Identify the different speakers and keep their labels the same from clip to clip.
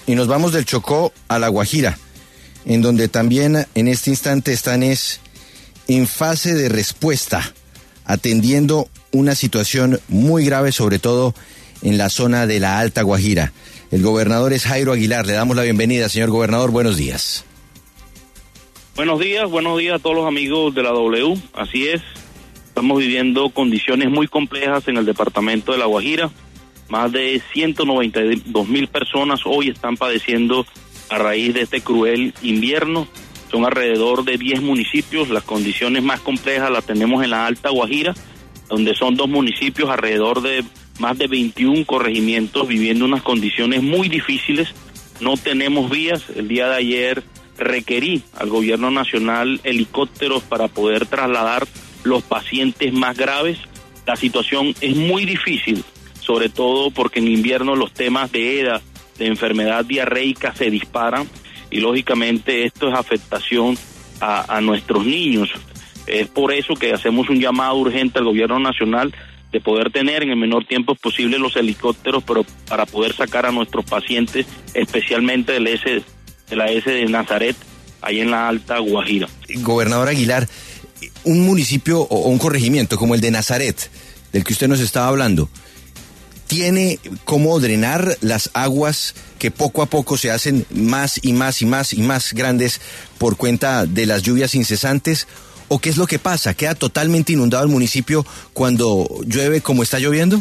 Speaker 1: y nos vamos del Chocó a La Guajira, en donde también en este instante están en fase de respuesta, atendiendo una situación muy grave, sobre todo en la zona de la Alta Guajira. El gobernador es Jairo Aguilar. Le damos la bienvenida, señor gobernador. Buenos días.
Speaker 2: Buenos días a todos los amigos de la W. Así es, estamos viviendo condiciones muy complejas en el departamento de La Guajira. Más de 192,000 personas hoy están padeciendo a raíz de este cruel invierno. Son alrededor de 10 municipios. Las condiciones más complejas las tenemos en la Alta Guajira, donde son 2 municipios, alrededor de más de 21 corregimientos viviendo unas condiciones muy difíciles. No tenemos vías. El día de ayer requerí al gobierno nacional helicópteros para poder trasladar los pacientes más graves. La situación es muy difícil, sobre todo porque en invierno los temas de EDA, de enfermedad diarreica, se disparan y lógicamente esto es afectación a nuestros niños. Es por eso que hacemos un llamado urgente al gobierno nacional de poder tener en el menor tiempo posible los helicópteros, pero para poder sacar a nuestros pacientes, especialmente de la S de Nazaret, ahí en la Alta Guajira.
Speaker 1: Gobernador Aguilar, un municipio o un corregimiento como el de Nazaret, del que usted nos estaba hablando, ¿tiene cómo drenar las aguas que poco a poco se hacen más y más y más y más grandes por cuenta de las lluvias incesantes? ¿O qué es lo que pasa? ¿Queda totalmente inundado el municipio cuando llueve como está lloviendo?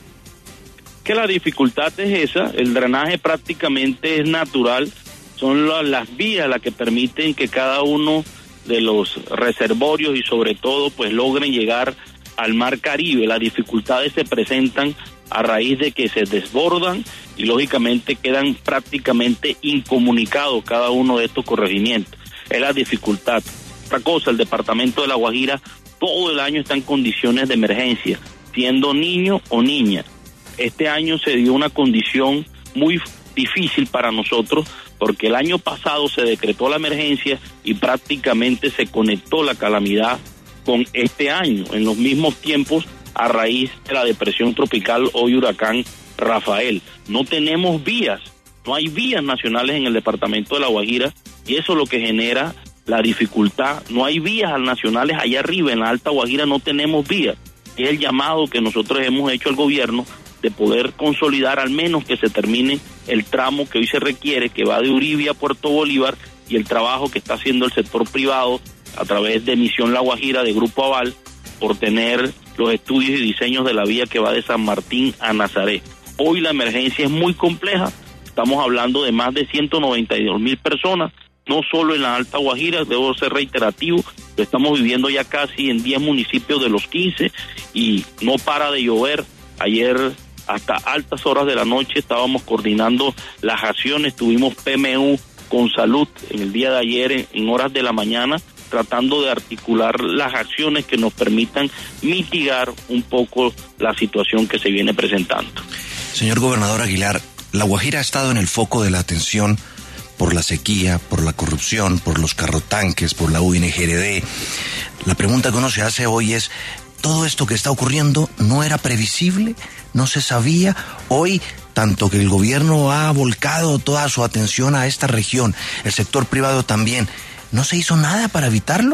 Speaker 2: Que la dificultad es esa, el drenaje prácticamente es natural, son las vías las que permiten que cada uno de los reservorios y sobre todo pues logren llegar al mar Caribe. Las dificultades se presentan a raíz de que se desbordan y lógicamente quedan prácticamente incomunicados cada uno de estos corregimientos. Es la dificultad. Otra cosa, el departamento de La Guajira todo el año está en condiciones de emergencia, siendo niño o niña. Este año se dio una condición muy difícil para nosotros porque el año pasado se decretó la emergencia y prácticamente se conectó la calamidad con este año, en los mismos tiempos a raíz de la depresión tropical, hoy huracán Rafael. No tenemos vías, no hay vías nacionales en el departamento de La Guajira y eso es lo que genera la dificultad. No hay vías nacionales allá arriba, en la Alta Guajira no tenemos vías. Es el llamado que nosotros hemos hecho al gobierno de poder consolidar al menos que se termine el tramo que hoy se requiere, que va de Uribe a Puerto Bolívar, y el trabajo que está haciendo el sector privado a través de Misión La Guajira, de Grupo Aval, por tener los estudios y diseños de la vía que va de San Martín a Nazaret. Hoy la emergencia es muy compleja, estamos hablando de más de 192,000 personas, no solo en la Alta Guajira, debo ser reiterativo, lo estamos viviendo ya casi en 10 municipios de los 15 y no para de llover. Ayer hasta altas horas de la noche estábamos coordinando las acciones, tuvimos PMU con salud en el día de ayer en horas de la mañana, tratando de articular las acciones que nos permitan mitigar un poco la situación que se viene presentando.
Speaker 3: Señor gobernador Aguilar, La Guajira ha estado en el foco de la atención por la sequía, por la corrupción, por los carrotanques, por la UNGRD. La pregunta que uno se hace hoy es, ¿todo esto que está ocurriendo no era previsible? ¿No se sabía? Hoy, tanto que el gobierno ha volcado toda su atención a esta región, el sector privado también, ¿no se hizo nada para evitarlo?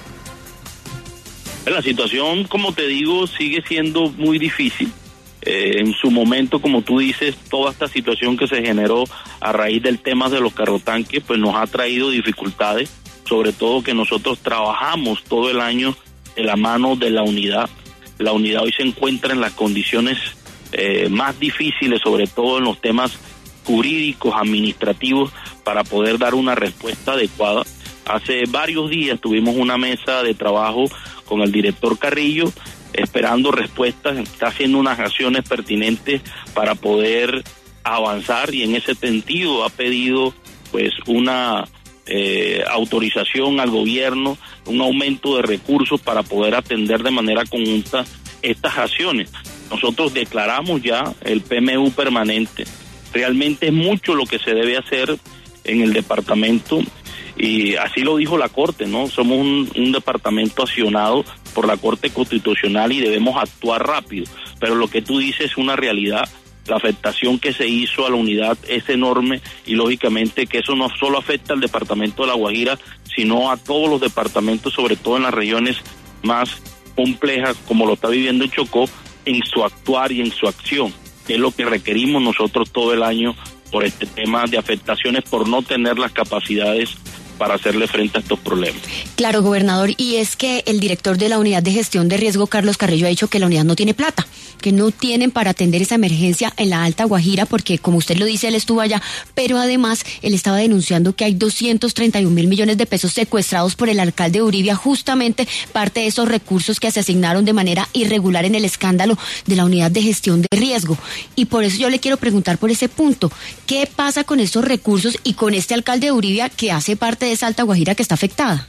Speaker 2: La situación, como te digo, sigue siendo muy difícil. En su momento, como tú dices, toda esta situación que se generó a raíz del tema de los carrotanques, pues nos ha traído dificultades, sobre todo que nosotros trabajamos todo el año de la mano de la unidad. La unidad hoy se encuentra en las condiciones más difíciles, sobre todo en los temas jurídicos, administrativos, para poder dar una respuesta adecuada. Hace varios días tuvimos una mesa de trabajo con el director Carrillo, esperando respuestas, está haciendo unas acciones pertinentes para poder avanzar y en ese sentido ha pedido pues una autorización al gobierno, un aumento de recursos para poder atender de manera conjunta estas acciones. Nosotros declaramos ya el PMU permanente, realmente es mucho lo que se debe hacer en el departamento y así lo dijo la Corte, ¿no? Somos un departamento accionado por la Corte Constitucional y debemos actuar rápido, pero lo que tú dices es una realidad. La afectación que se hizo a la unidad es enorme y lógicamente que eso no solo afecta al departamento de La Guajira, sino a todos los departamentos, sobre todo en las regiones más complejas, como lo está viviendo Chocó, en su actuar y en su acción, que es lo que requerimos nosotros todo el año por este tema de afectaciones, por no tener las capacidades para hacerle frente a estos problemas.
Speaker 4: Claro, gobernador, y es que el director de la Unidad de Gestión de Riesgo, Carlos Carrillo, ha dicho que la unidad no tiene plata, que no tienen para atender esa emergencia en la Alta Guajira, porque como usted lo dice, él estuvo allá, pero además él estaba denunciando que hay 231.000 millones de pesos secuestrados por el alcalde Uribia, justamente parte de esos recursos que se asignaron de manera irregular en el escándalo de la Unidad de Gestión de Riesgo. Y por eso yo le quiero preguntar por ese punto, ¿qué pasa con esos recursos y con este alcalde de Uribia que hace parte de esa Alta Guajira que está afectada?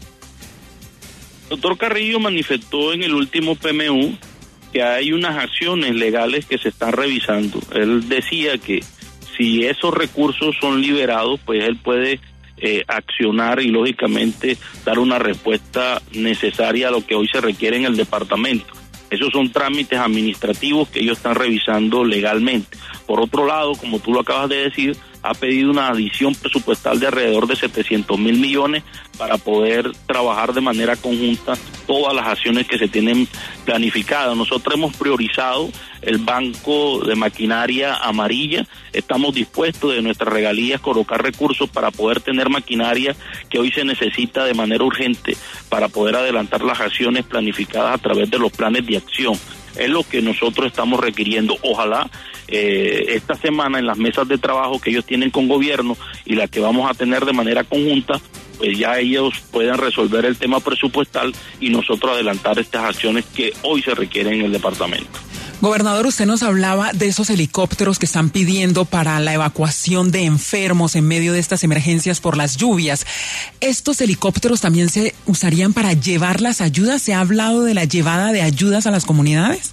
Speaker 2: Doctor Carrillo manifestó en el último PMU que hay unas acciones legales que se están revisando. Él decía que si esos recursos son liberados, pues él puede accionar y lógicamente dar una respuesta necesaria a lo que hoy se requiere en el departamento. Esos son trámites administrativos que ellos están revisando legalmente. Por otro lado, como tú lo acabas de decir, ha pedido una adición presupuestal de alrededor de 700.000 millones para poder trabajar de manera conjunta todas las acciones que se tienen planificadas. Nosotros hemos priorizado el banco de maquinaria amarilla. Estamos dispuestos de nuestras regalías colocar recursos para poder tener maquinaria que hoy se necesita de manera urgente para poder adelantar las acciones planificadas a través de los planes de acción. Es lo que nosotros estamos requiriendo. Ojalá esta semana en las mesas de trabajo que ellos tienen con gobierno y la que vamos a tener de manera conjunta, pues ya ellos puedan resolver el tema presupuestal y nosotros adelantar estas acciones que hoy se requieren en el departamento.
Speaker 5: Gobernador, usted nos hablaba de esos helicópteros que están pidiendo para la evacuación de enfermos en medio de estas emergencias por las lluvias. ¿Estos helicópteros también se usarían para llevar las ayudas? ¿Se ha hablado de la llevada de ayudas a las comunidades?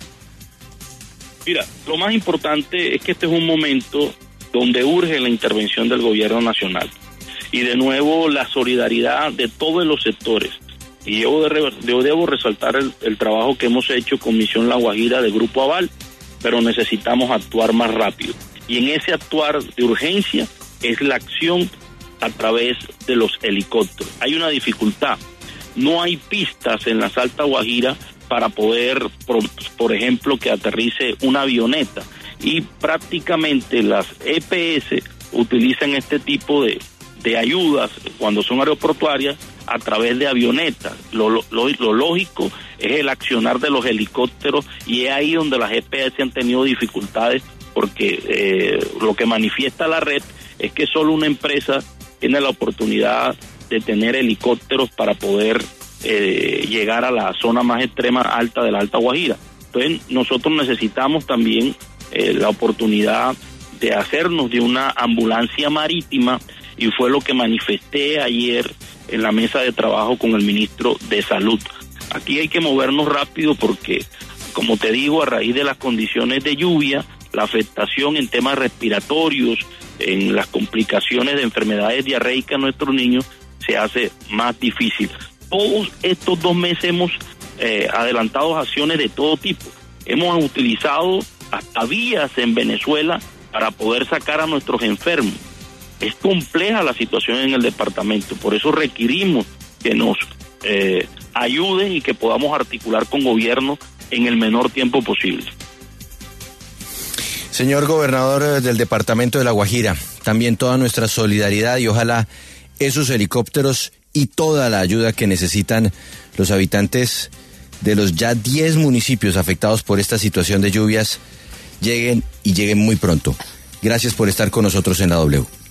Speaker 2: Mira, lo más importante es que este es un momento donde urge la intervención del gobierno nacional y de nuevo la solidaridad de todos los sectores. Y yo debo resaltar el trabajo que hemos hecho con Misión La Guajira de Grupo Aval, pero necesitamos actuar más rápido. Y en ese actuar de urgencia es la acción a través de los helicópteros. Hay una dificultad, no hay pistas en la Alta Guajira para poder, por ejemplo, que aterrice una avioneta. Y prácticamente las EPS utilizan este tipo de ayudas cuando son aeroportuarias a través de avionetas. Lo lógico es el accionar de los helicópteros y es ahí donde las EPS han tenido dificultades porque lo que manifiesta la red es que solo una empresa tiene la oportunidad de tener helicópteros para poder llegar a la zona más extrema alta de la Alta Guajira. Entonces nosotros necesitamos también la oportunidad de hacernos de una ambulancia marítima y fue lo que manifesté ayer en la mesa de trabajo con el ministro de Salud. Aquí hay que movernos rápido porque, como te digo, a raíz de las condiciones de lluvia, la afectación en temas respiratorios, en las complicaciones de enfermedades diarreicas en nuestros niños, se hace más difícil. Todos estos 2 meses hemos adelantado acciones de todo tipo. Hemos utilizado hasta vías en Venezuela para poder sacar a nuestros enfermos. Es compleja la situación en el departamento, por eso requerimos que nos ayuden y que podamos articular con gobierno en el menor tiempo posible.
Speaker 1: Señor gobernador del departamento de La Guajira, también toda nuestra solidaridad y ojalá esos helicópteros y toda la ayuda que necesitan los habitantes de los ya 10 municipios afectados por esta situación de lluvias lleguen y lleguen muy pronto. Gracias por estar con nosotros en la W.